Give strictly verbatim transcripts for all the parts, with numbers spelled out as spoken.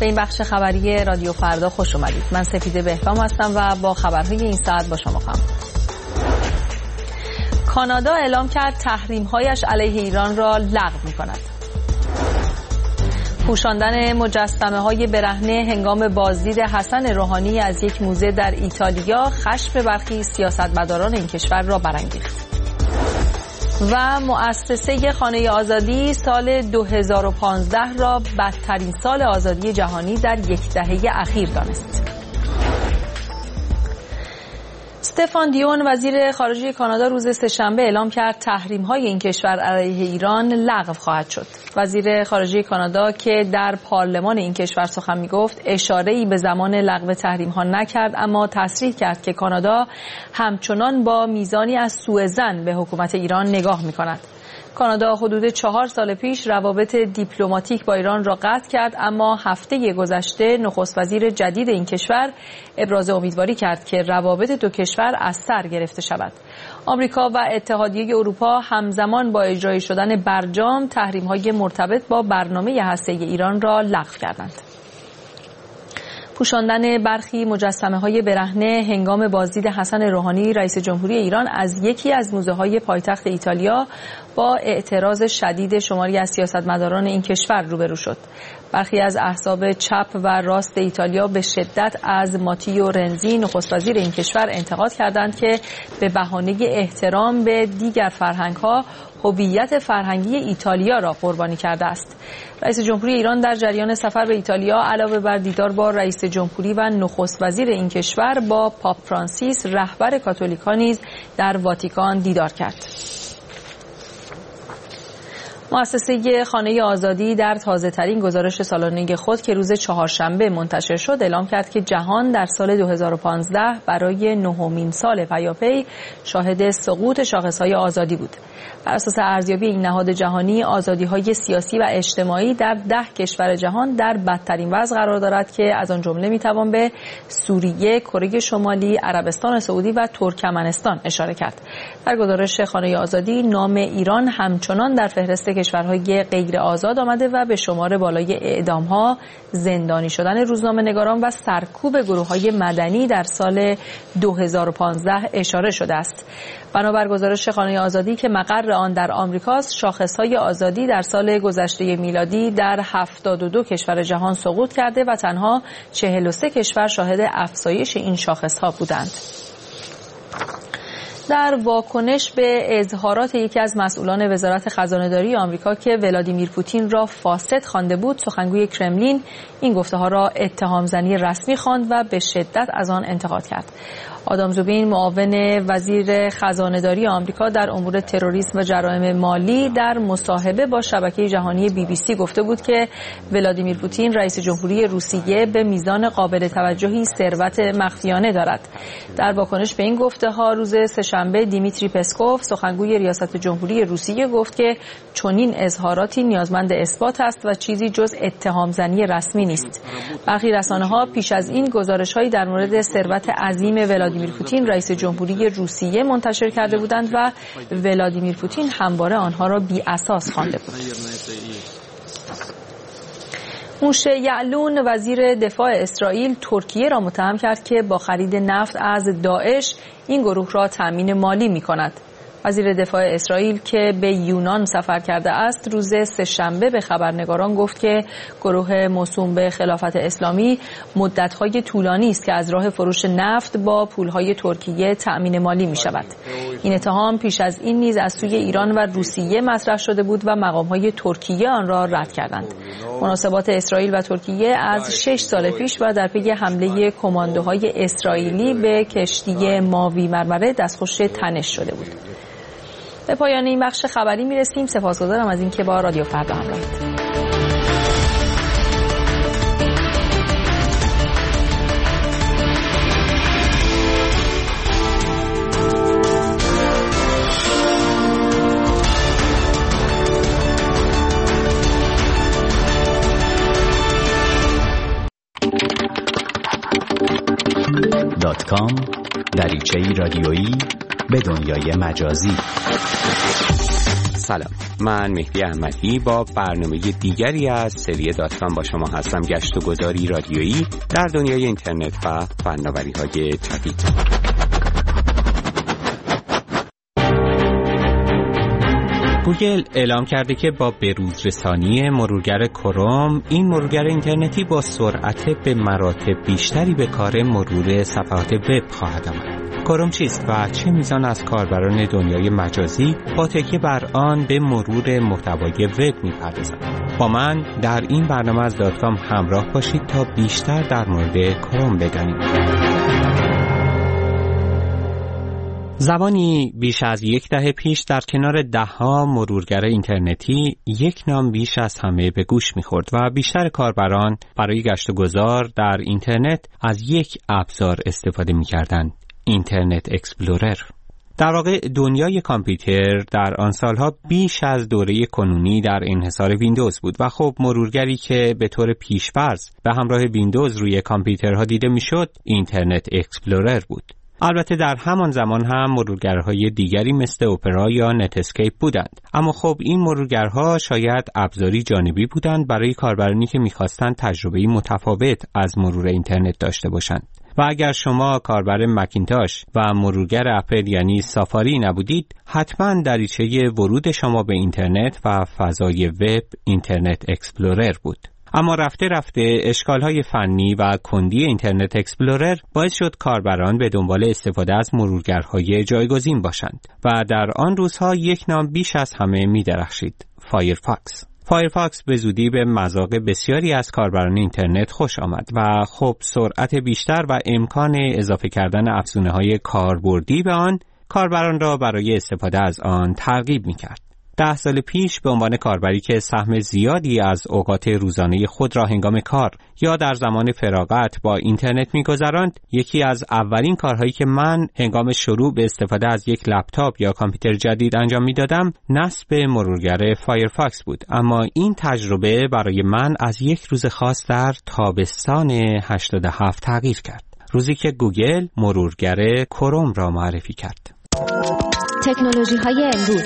به این بخش خبری رادیو فردا خوش اومدید. من سپیده بهکام هستم و با خبرهای این ساعت با شما خواهم. کانادا اعلام کرد تحریم‌هایش علیه ایران را لغو می‌کند. پوشاندن مجسمه‌های برهنه هنگام بازدید حسن روحانی از یک موزه در ایتالیا خشم برخی سیاستمداران این کشور را برانگیخت. و مؤسسه خانه آزادی سال دو هزار و پانزده را بدترین سال آزادی جهانی در یک دهه اخیر دانست. استفان دیون وزیر خارجه کانادا روز سه‌شنبه اعلام کرد تحریم‌های این کشور علیه ایران لغو خواهد شد. وزیر خارجه کانادا که در پارلمان این کشور سخن می‌گفت اشاره‌ای به زمان لغو تحریم‌ها نکرد، اما تصریح کرد که کانادا همچنان با میزانی از سوءظن به حکومت ایران نگاه می‌کند. کانادا حدود چهار سال پیش روابط دیپلماتیک با ایران را قطع کرد، اما هفته گذشته نخست وزیر جدید این کشور ابراز امیدواری کرد که روابط دو کشور از سر گرفته شود. آمریکا و اتحادیه اروپا همزمان با اجرای شدن برجام تحریم‌های مرتبط با برنامه هسته‌ای ایران را لغو کردند. پوشاندن برخی مجسمه‌های برهنه هنگام بازدید حسن روحانی رئیس جمهوری ایران از یکی از موزه‌های پایتخت ایتالیا با اعتراض شدید شماری از سیاستمداران این کشور روبرو شد. برخی از احزاب چپ و راست ایتالیا به شدت از ماتیو رنزی نخست وزیر این کشور انتقاد کردند که به بهانه احترام به دیگر فرهنگ‌ها هویت فرهنگی ایتالیا را قربانی کرده است. رئیس جمهوری ایران در جریان سفر به ایتالیا علاوه بر دیدار با رئیس جمهوری و نخست وزیر این کشور با پاپ فرانسیس رهبر کاتولیکا نیز در واتیکان دیدار کرد. مؤسسه خانه آزادی در تازه‌ترین گزارش سالانه خود که روز چهارشنبه منتشر شد اعلام کرد که جهان در سال دو هزار و پانزده برای نهمین سال پیاپی شاهد سقوط شاخص‌های آزادی بود. بر اساس ارزیابی این نهاد جهانی، آزادی‌های سیاسی و اجتماعی در ده کشور جهان در بدترین وضع قرار دارد که از آن جمله می‌توان به سوریه، کره شمالی، عربستان سعودی و ترکمنستان اشاره کرد. در گزارش خانه آزادی نام ایران همچنان در فهرست کشورهای غیر آزاد آمده و به شمار بالای اعدام‌ها، زندانی شدن روزنامه‌نگاران و سرکوب گروه‌های مدنی در سال دو هزار و پانزده اشاره شده است. بنابر گزارش خانه آزادی که مقر آن در آمریکاست، شاخص‌های آزادی در سال گذشته میلادی در هفتاد و دو کشور جهان سقوط کرده و تنها چهل و سه کشور شاهد افزایش این شاخص‌ها بودند. در واکنش به اظهارات یکی از مسئولان وزارت خزانه‌داری آمریکا که ولادیمیر پوتین را فاسد خوانده بود، سخنگوی کرملین این گفته‌ها را اتهام‌زنی رسمی خواند و به شدت از آن انتقاد کرد. آدام زوبین معاون وزیر خزانه‌داری آمریکا در امور تروریسم و جرایم مالی در مصاحبه با شبکه جهانی بی بی سی گفته بود که ولادیمیر پوتین رئیس جمهوری روسیه به میزان قابل توجهی ثروت مخفیانه دارد. در واکنش به این گفته‌ها روز سه‌شنبه دیمیتری پسکوف سخنگوی ریاست جمهوری روسیه گفت که چنین اظهاراتی نیازمند اثبات است و چیزی جز اتهام‌زنی رسمی نیست. برخی رسانه‌ها پیش از این گزارش‌هایی در مورد ثروت عظیم ولادیمیر پوتین رئیس جمهوری روسیه منتشر کرده بودند و ولادیمیر پوتین همواره آنها را بی اساس خوانده بود. موشه یعلون وزیر دفاع اسرائیل ترکیه را متهم کرد که با خرید نفت از داعش این گروه را تامین مالی می‌کند. وزیر دفاع اسرائیل که به یونان سفر کرده است روز سه‌شنبه به خبرنگاران گفت که گروه موسوم به خلافت اسلامی مدت‌های طولانی است که از راه فروش نفت با پول‌های ترکیه تأمین مالی می‌شود. این اتهام پیش از این نیز از سوی ایران و روسیه مطرح شده بود و مقام‌های ترکیه آن را رد کردند. مناسبات اسرائیل و ترکیه از شش سال پیش و در پی حمله کماندوهای اسرائیلی به کشتی ماوی مرمره دستخوش تنش شده بود. به پایان این بخش خبری میرسیم. سپاسگزارم از اینکه با رادیو فردا همراهید. دات کام دریچه‌ای رادیویی به دنیای مجازی. سلام، من مهدی احمدی با برنامه دیگری از سری دات کام با شما هستم. گشت و گذاری رادیویی در دنیای اینترنت و فناوری‌های جدید. گوگل اعلام کرده که با بروزرسانی مرورگر کروم، این مرورگر اینترنتی با سرعت به مراتب بیشتری به کار مرور صفحات وب خواهد آمد. کروم چیست و چه میزان از کاربران دنیای مجازی با تکیه بر آن به مرور محتوای وب می‌پردازند؟ با من در این برنامه از دات کام همراه باشید تا بیشتر در مورد کروم بدانیم. زمانی بیش از یک دهه پیش در کنار ده‌ها مرورگر اینترنتی یک نام بیش از همه به گوش می‌خورد و بیشتر کاربران برای گشت و گذار در اینترنت از یک ابزار استفاده می‌کردند: اینترنت اکسپلورر. در واقع دنیای کامپیوتر در آن سالها بیش از دوره کنونی در انحصار ویندوز بود و خب مرورگری که به طور پیش‌فرض به همراه ویندوز روی کامپیوترها دیده می‌شد اینترنت اکسپلورر بود. البته در همان زمان هم مرورگرهای دیگری مثل اپرا یا نت اسکیپ بودند، اما خب این مرورگرها شاید ابزاری جانبی بودند برای کاربرانی که می‌خواستند تجربه‌ای متفاوت از مرور اینترنت داشته باشند. و اگر شما کاربر مکینتاش و مرورگر اپل یعنی سافاری نبودید، حتما دریچه ورود شما به اینترنت و فضای وب اینترنت اکسپلورر بود. اما رفته رفته اشکال‌های فنی و کندی اینترنت اکسپلورر باعث شد کاربران به دنبال استفاده از مرورگرهای جایگزین باشند و در آن روزها یک نام بیش از همه می‌درخشید: فایرفاکس. فایرفاکس به زودی به مذاق بسیاری از کاربران اینترنت خوش آمد و خب سرعت بیشتر و امکان اضافه کردن افزونه‌های کاربردی به آن کاربران را برای استفاده از آن ترغیب می‌کرد. ده سال پیش به عنوان کاربری که سهم زیادی از اوقات روزانه خود را هنگام کار یا در زمان فراغت با اینترنت می‌گذراند، یکی از اولین کارهایی که من هنگام شروع به استفاده از یک لپتاپ یا کامپیوتر جدید انجام می‌دادم نصب مرورگر فایرفاکس بود. اما این تجربه برای من از یک روز خاص در تابستان هشتاد و هفت تغییر کرد، روزی که گوگل مرورگر کروم را معرفی کرد. تکنولوژی‌های امروز.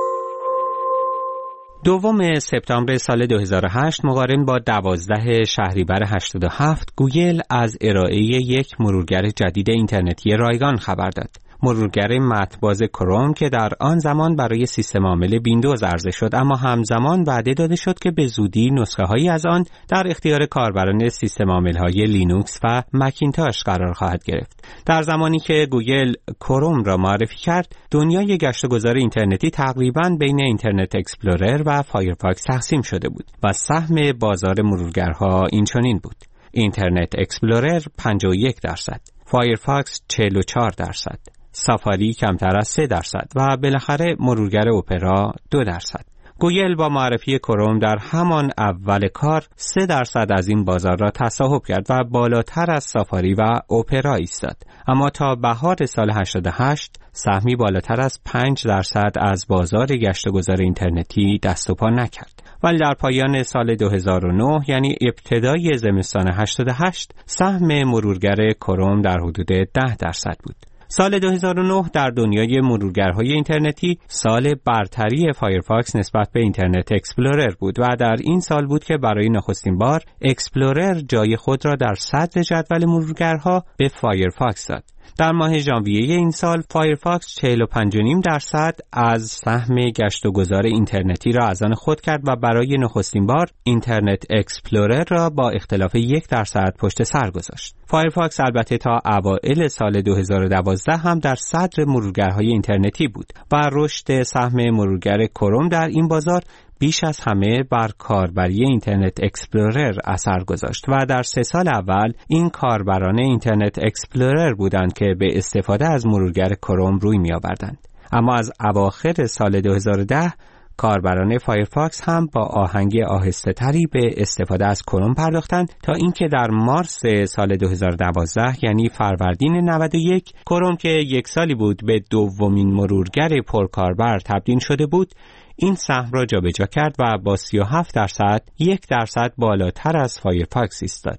دوم سپتامبر سال دو هزار و هشت مقارن با دوازده شهریور هشتاد و هفت گوگل از ارائه یک مرورگر جدید اینترنتی رایگان خبر داد. مرورگر متن‌باز کروم که در آن زمان برای سیستم عامل ویندوز عرضه شد، اما همزمان وعده داده شد که به زودی نسخه‌هایی از آن در اختیار کاربران سیستم عامل‌های لینوکس و مکینتاش قرار خواهد گرفت. در زمانی که گوگل کروم را معرفی کرد، دنیای گشت و گذار اینترنتی تقریباً بین اینترنت اکسپلورر و فایرفاکس تقسیم شده بود و سهم بازار مرورگرها اینچنین بود: اینترنت اکسپلورر پنجاه و یک درصد، فایرفاکس چهل و چهار درصد، سافاری کمتر از سه درصد و بالاخره مرورگر اپرا دو درصد. گوگل با معرفی کروم در همان اول کار سه درصد از این بازار را تصاحب کرد و بالاتر از سافاری و اپرا ایستاد. اما تا بهار سال هشتاد و هشت سهمی بالاتر از پنج درصد از بازار گشت و گذار اینترنتی دست و پا نکرد. ولی در پایان سال دو هزار و نه یعنی ابتدای زمستان هشتاد و هشت سهم مرورگر کروم در حدود ده درصد بود. سال دو هزار و نه در دنیای مرورگرهای اینترنتی سال برتری فایرفاکس نسبت به اینترنت اکسپلورر بود و در این سال بود که برای نخستین بار اکسپلورر جای خود را در صدر جدول مرورگرها به فایرفاکس داد. در ماه ژانویه این سال فایرفاکس چهل و پنج و نیم درصد از سهم گشت و گذار اینترنتی را از آن خود کرد و برای نخستین بار اینترنت اکسپلورر را با اختلاف یک درصد پشت سر گذاشت. فایرفاکس البته تا اوایل سال دو هزار و دوازده هم در صدر مرورگرهای اینترنتی بود و رشد سهم مرورگر کروم در این بازار بیش از همه بر کاربری اینترنت اکسپلورر اثر گذاشت و در سه سال اول این کاربران اینترنت اکسپلورر بودند که به استفاده از مرورگر کروم روی می آوردند. اما از اواخر سال دو هزار و ده کاربران فایرفاکس هم با آهنگ آهسته تری به استفاده از کروم پرداختند تا اینکه در مارس سال دو هزار و دوازده یعنی فروردین نود و یک کروم که یک سالی بود به دومین مرورگر پرکاربر تبدیل شده بود، این سهم را جابجا کرد و با سی و هفت درصد یک درصد بالاتر از فایرفاکس ایستاد.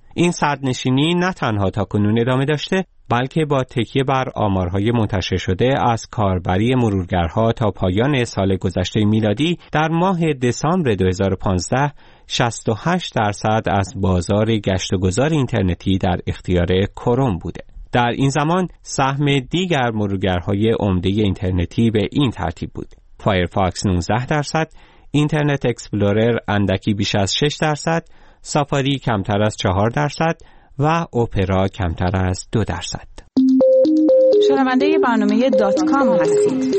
این صدرنشینی نه تنها تاکنون ادامه داشته، بلکه با تکیه بر آمارهای منتشر شده از کاربری مرورگرها تا پایان سال گذشته میلادی در ماه دسامبر دو هزار و پانزده شصت و هشت درصد از بازار گشت و گذار اینترنتی در اختیار کروم بوده. در این زمان سهم دیگر مرورگرهای عمده اینترنتی به این ترتیب بود: فایرفاکس نوزده درصد، اینترنت اکسپلورر اندکی بیش از شش درصد، سافاری کمتر از چهار درصد و اپرا کمتر از دو درصد. شنونده برنامه دات کام هستید.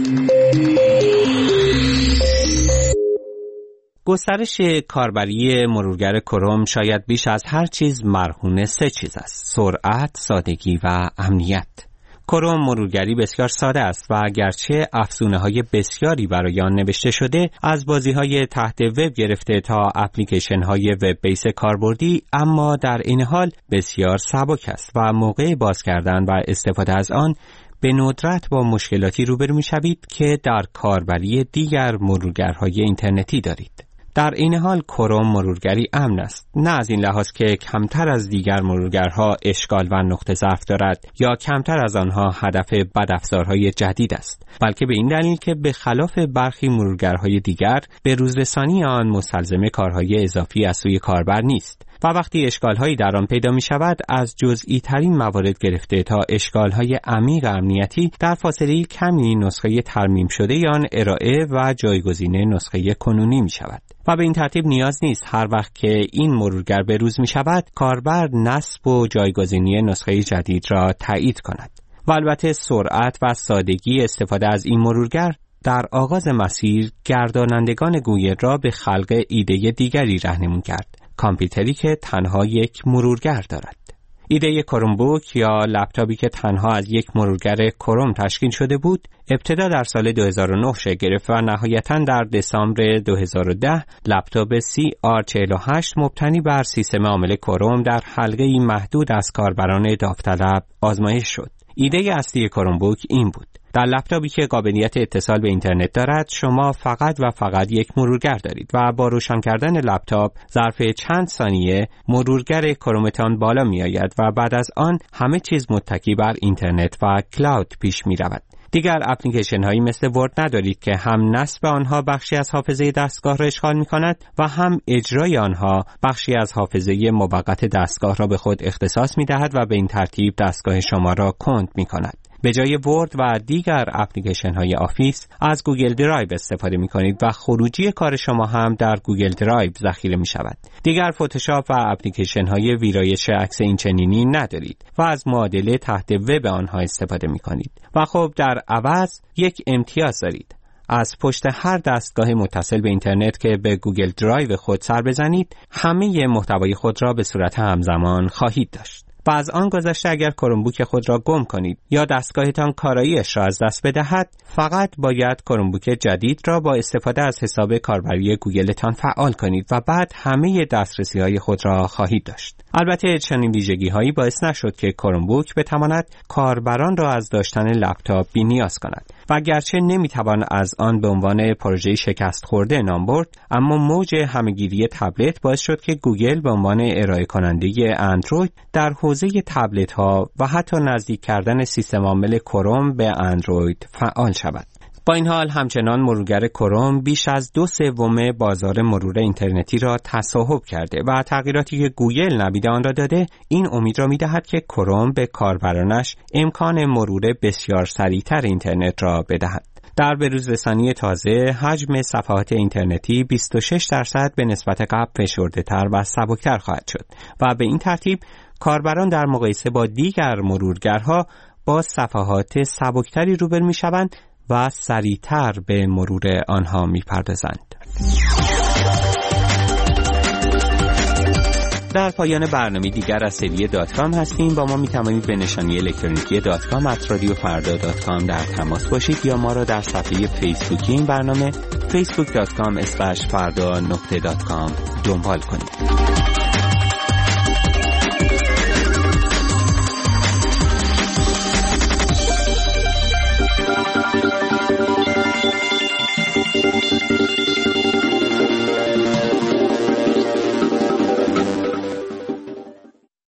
گسترش کاربری مرورگر کروم شاید بیش از هر چیز مرهون سه چیز است: سرعت، سادگی و امنیت. کروم مرورگری بسیار ساده است و گرچه افزونه‌های بسیاری برای آن نوشته شده، از بازی‌های تحت وب گرفته تا اپلیکیشن‌های وب بیس کاربردی، اما در این حال بسیار سبک است و موقع باز کردن و استفاده از آن به ندرت با مشکلاتی روبرو می‌شوید که در کاربری دیگر مرورگرهای اینترنتی دارید. در این حال کروم مرورگری امن است، نه از این لحاظ که کمتر از دیگر مرورگرها اشکال و نقطه ضعف دارد یا کمتر از آنها هدف بدافزارهای جدید است، بلکه به این دلیل که به خلاف برخی مرورگرهای دیگر به روزرسانی آن مستلزم کارهای اضافی از سوی کاربر نیست و وقتی اشکال‌هایی در آن پیدا می‌شود، از جزئی ترین موارد گرفته تا اشکال‌های عمیق امنیتی در فاصله کمی نسخه ترمیم شده آن ارائه و جایگزین نسخه کنونی می‌شود و به این ترتیب نیاز نیست هر وقت که این مرورگر به روز می‌شود کاربر نصب و جایگزینی نسخه جدید را تایید کند. و البته سرعت و سادگی استفاده از این مرورگر در آغاز مسیر گردانندگان گوگل را به خلق ایده دیگری راهنمون کرد: کامپیوتری که تنها یک مرورگر دارد. ایده کرومبوک یا لپتاپی که تنها از یک مرورگر کروم تشکیل شده بود، ابتدا در سال دو هزار و نه شکل گرفت و نهایتاً در دسامبر دو هزار و ده لپتاپ سی آر چهل و هشت مبتنی بر سیستم عامل کروم در حلقه‌ای محدود از کاربران داوطلب آزمایش شد. ایده اصلی کرومبوک این بود: در لپتاپی که قابلیت اتصال به اینترنت دارد، شما فقط و فقط یک مرورگر دارید و با روشن کردن لپتاپ ظرف چند ثانیه مرورگر کرومتان بالا می آید و بعد از آن همه چیز متکی بر اینترنت و کلاود پیش می رود. دیگر اپلیکیشن هایی مثل ورد ندارید که هم نصب آنها بخشی از حافظه دستگاه را اشغال می کند و هم اجرای آنها بخشی از حافظه موقت دستگاه را به خود اختصاص می دهد و به این ترتیب دستگاه شما را کند می کند. به جای ورد و دیگر اپلیکیشن های آفیس از گوگل درایو استفاده می کنید و خروجی کار شما هم در گوگل درایو ذخیره می شود. دیگر فتوشاپ و اپلیکیشن های ویرایش عکس اینچنینی ندارید و از معادله تحت وب آنها استفاده می کنید و خب در عوض یک امتیاز دارید: از پشت هر دستگاه متصل به اینترنت که به گوگل درایو خود سر بزنید، همه محتوای خود را به صورت همزمان خواهید داشت. و از آن گذشته اگر کرومبوک خود را گم کنید یا دستگاهتان کارایی‌اش را از دست بدهد، فقط باید کرومبوک جدید را با استفاده از حساب کاربری گوگلتان فعال کنید و بعد همه دسترسی‌های خود را خواهید داشت. البته چنین ویژگی‌هایی باعث نشد که کرومبوک بتواند کاربران را از داشتن لپتاپ بی‌نیاز کند و گرچه نمیتوان از آن به عنوان پروژه شکست خورده نام برد، اما موج همه‌گیری تبلت باعث شد که گوگل به عنوان ارائه کننده اندروید در حوزه تبلت ها و حتی نزدیک کردن سیستم عامل کروم به اندروید فعال شود. با این حال همچنان مرورگر کروم بیش از دو سوم بازار مرور اینترنتی را تصاحب کرده و تغییراتی که گوگل نوید آن را داده این امید را می‌دهد که کروم به کاربرانش امکان مرور بسیار سریعتر اینترنت را بدهد. در بروز رسانی تازه حجم صفحات اینترنتی بیست و شش درصد به نسبت قبل فشرده‌تر و سبکتر خواهد شد و به این ترتیب کاربران در مقایسه با دیگر مرورگرها با صفحات سبکتری روبرو می‌شوند و سریعتر به مرور آنها می‌پردازند. در پایان برنامه دیگر از سری دات کام هستیم. با ما می‌توانید به نشانی الکترونیکی دات کام ات رادیو فردا دات کام در تماس باشید یا ما را در صفحه فیسبوکی این برنامه فیسبوک دات کام اسلش فردا نقطه دات کام دنبال کنید.